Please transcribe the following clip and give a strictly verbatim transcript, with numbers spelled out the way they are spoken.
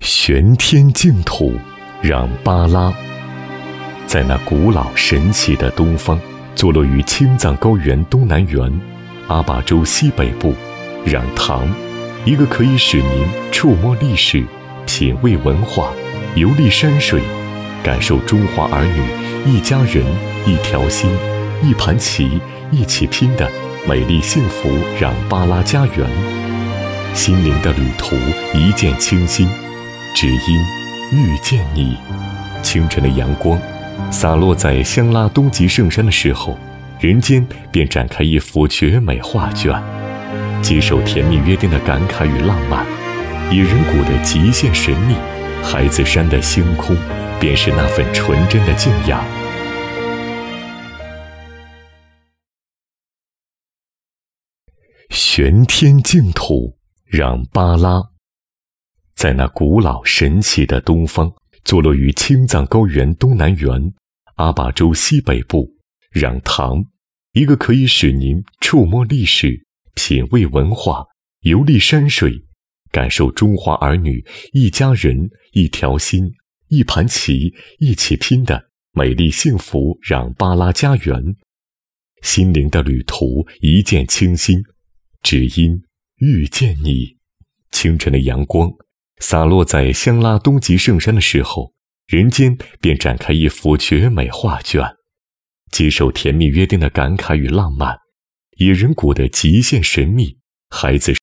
玄天净土，让巴拉。在那古老神奇的东方，坐落于青藏高原东南缘阿坝州西北部，让唐，一个可以使您触摸历史、品味文化、游历山水、感受中华儿女一家人、一条心、一盘棋一起拼的美丽幸福让巴拉家园。心灵的旅途一见倾心，只因遇见你。清晨的阳光洒落在香拉东极圣山的时候，人间便展开一幅绝美画卷。接受甜蜜约定的感慨与浪漫，野人谷的极限神秘，孩子山的星空，便是那份纯真的敬仰。玄天净土，让巴拉。在那古老神奇的东方，坐落于青藏高原东南缘阿坝州西北部，让唐，一个可以使您触摸历史、品味文化、游历山水、感受中华儿女一家人、一条心、一盘棋一起拼的美丽幸福让巴拉家园。心灵的旅途一见倾心，只因遇见你。清晨的阳光洒落在香拉东极圣山的时候，人间便展开一幅绝美画卷。接受甜蜜约定的感慨与浪漫，野人谷的极限神秘，孩子